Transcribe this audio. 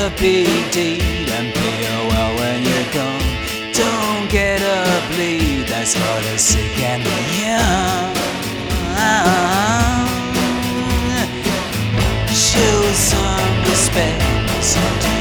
a big deal and pay you well when you're gone. Don't get a bleed, that's for the sick and the young. Show some respect, some